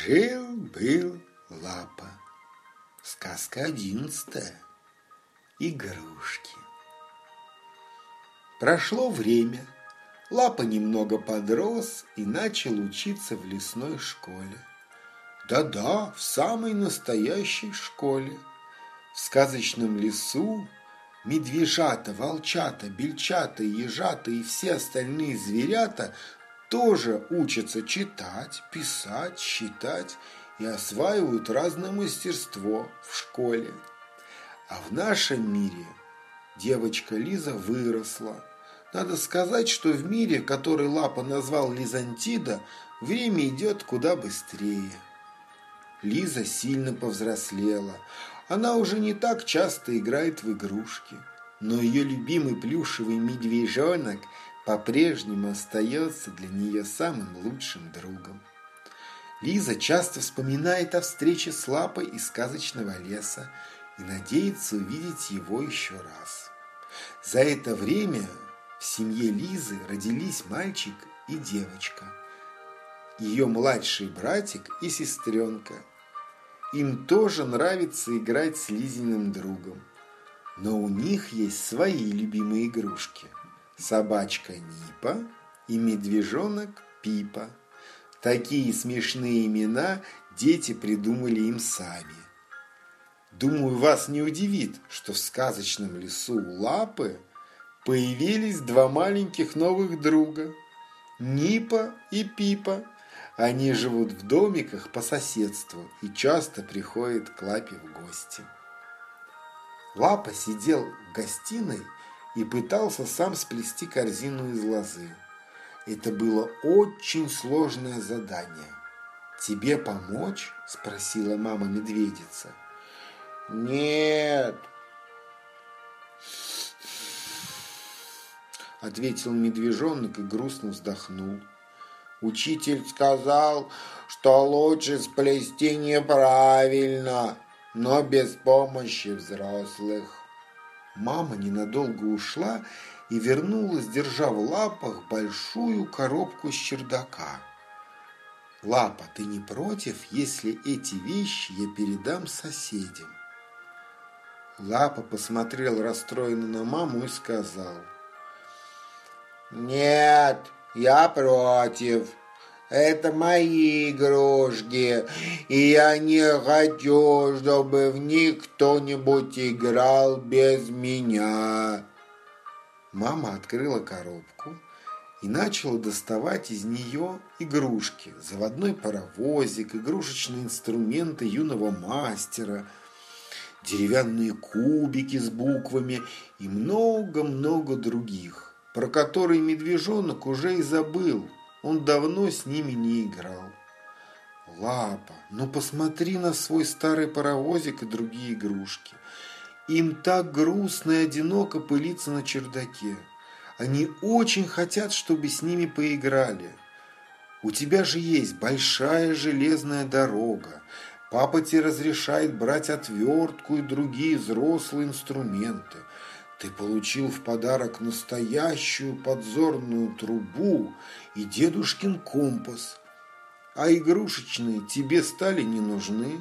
Жил-был Лапа. Сказка 11. Игрушки. Прошло время. Лапа немного подрос и начал учиться в лесной школе. Да-да, в самой настоящей школе. В сказочном лесу медвежата, волчата, бельчата, ежата и все остальные зверята тоже учатся читать, писать, считать и осваивают разное мастерство в школе. А в нашем мире девочка Лиза выросла. Надо сказать, что в мире, который Лапа назвал Лизантида, время идет куда быстрее. Лиза сильно повзрослела. Она уже не так часто играет в игрушки, но ее любимый плюшевый медвежонок по-прежнему остается для нее самым лучшим другом. Лиза часто вспоминает о встрече с Лапой из сказочного леса и надеется увидеть его еще раз. За это время в семье Лизы родились мальчик и девочка, ее младший братик и сестренка. Им тоже нравится играть с Лизиным другом, но у них есть свои любимые игрушки – собачка Нипа и медвежонок Пипа. Такие смешные имена дети придумали им сами. Думаю, вас не удивит, что в сказочном лесу у Лапы появились два маленьких новых друга – Нипа и Пипа. Они живут в домиках по соседству и часто приходят к Лапе в гости. Лапа сидел в гостиной и пытался сам сплести корзину из лозы. Это было очень сложное задание. «Тебе помочь?» – спросила мама-медведица. «Нет», – ответил медвежонок и грустно вздохнул. «Учитель сказал, что лучше сплести неправильно, но без помощи взрослых». Мама ненадолго ушла и вернулась, держа в лапах большую коробку с чердака. «Лапа, ты не против, если эти вещи я передам соседям?» Лапа посмотрел расстроенно на маму и сказал: «Нет, я против. Это мои игрушки, и я не хочу, чтобы в них кто-нибудь играл без меня». Мама открыла коробку и начала доставать из нее игрушки. Заводной паровозик, игрушечные инструменты юного мастера, деревянные кубики с буквами и много-много других, про которые медвежонок уже и забыл. Он давно с ними не играл. «Лапа, ну посмотри на свой старый паровозик и другие игрушки. Им так грустно и одиноко пылиться на чердаке. Они очень хотят, чтобы с ними поиграли. У тебя же есть большая железная дорога. Папа тебе разрешает брать отвертку и другие взрослые инструменты. Ты получил в подарок настоящую подзорную трубу и дедушкин компас. А игрушечные тебе стали не нужны».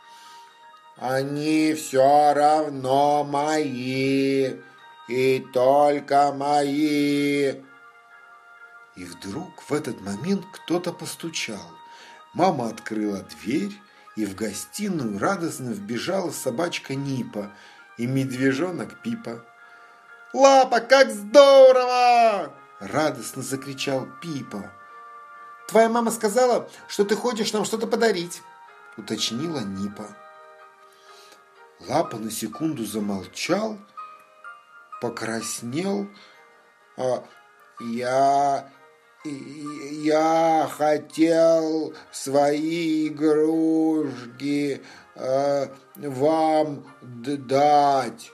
«Они все равно мои, и только мои». И вдруг в этот момент кто-то постучал. Мама открыла дверь, и в гостиную радостно вбежала собачка Нипа и медвежонок Пипа. «Лапа, как здорово!» – радостно закричал Пипа. «Твоя мама сказала, что ты хочешь нам что-то подарить», – уточнила Нипа. Лапа на секунду замолчал, покраснел. Я хотел свои игрушки вам дать,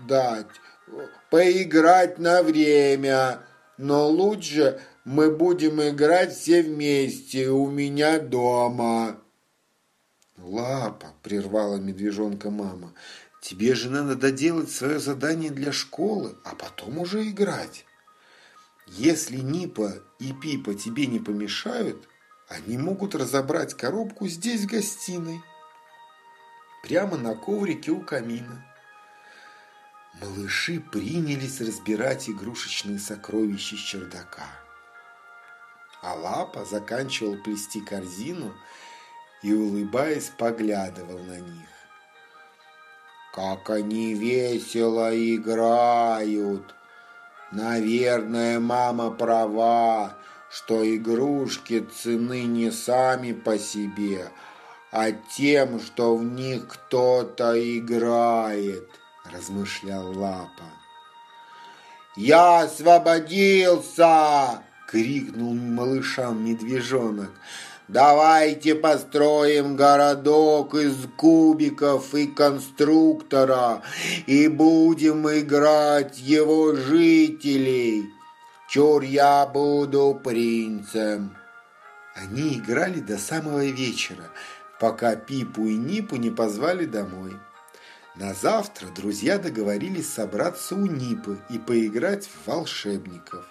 поиграть на время, но лучше мы будем играть все вместе у меня дома». «Лапа», – прервала медвежонка мама, – «тебе же надо доделать свое задание для школы, а потом уже играть. Если Нипа и Пипа тебе не помешают, Они могут разобрать коробку здесь, в гостиной, прямо на коврике у камина. Малыши принялись разбирать игрушечные сокровища с чердака. А Лапа заканчивал плести корзину и, улыбаясь, поглядывал на них. «Как они весело играют! Наверное, мама права, что игрушки ценны не сами по себе, а тем, что в них кто-то играет», – размышлял Лапа. «Я освободился!» – крикнул малышам медвежонок. «Давайте построим городок из кубиков и конструктора и будем играть его жителей. Чур, я буду принцем». Они играли до самого вечера, пока Пипу и Нипу не позвали домой. На завтра друзья договорились собраться у Нипы и поиграть в волшебников.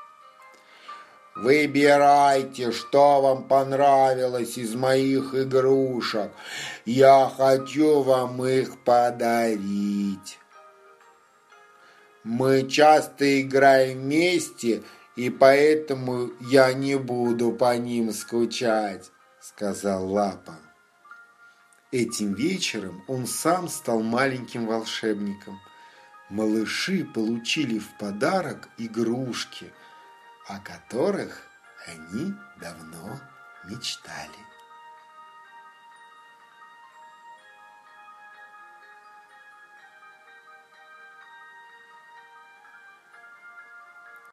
«Выбирайте, что вам понравилось из моих игрушек. Я хочу вам их подарить. Мы часто играем вместе, и поэтому я не буду по ним скучать», — сказал Лапа. Этим вечером он сам стал маленьким волшебником. Малыши получили в подарок игрушки, о которых они давно мечтали.